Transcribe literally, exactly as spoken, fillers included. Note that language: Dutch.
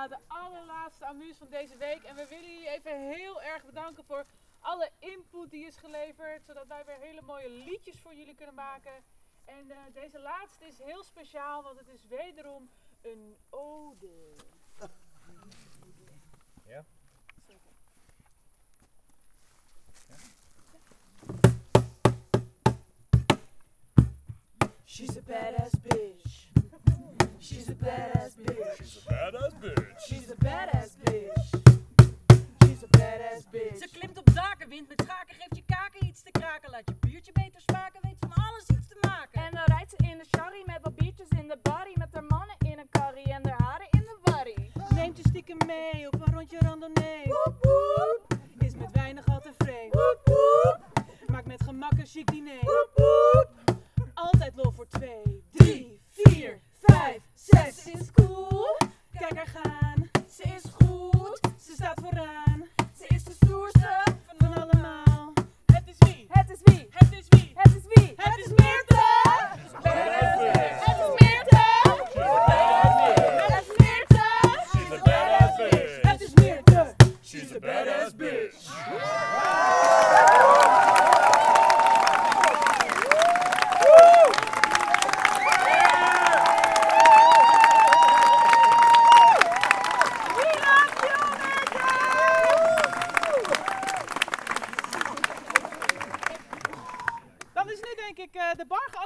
Ja, de allerlaatste amuus van deze week. En we willen jullie even heel erg bedanken voor alle input die is geleverd. Zodat wij weer hele mooie liedjes voor jullie kunnen maken. En uh, deze laatste is heel speciaal, want het is wederom een ode. Ja? She's a badass bitch. She's a badass bitch. She's a badass bitch. She's a badass bitch. She's a badass bitch. Ze klimt op daken, wint met schaken, geeft je kaken iets te kraken. Laat je buurtje beter smaken, weet van alles iets te maken. En dan rijdt ze in de sharry met wat biertjes in de barry. Met haar mannen in een karrie en haar haren in de warrie. Neemt je stiekem mee op een rondje randonnee. Woep woep. Is met weinig al tevreden. Woep woep. Maakt met gemak een chic diner. Woep woep. Altijd lol voor twee, drie, vier, vijf, zes. Ze is cool, kijk haar gaan. Ze is goed, ze staat vooraan. Ze is de stoerste van allemaal. Het is wie? Het is wie? Het is wie? Het is wie? Het is Meerte! Het is Meerte! Het is Meerte! She's a badass bitch. Het is Meerte! She's a badass bitch. Dan is nu denk ik uh, de bar geopend.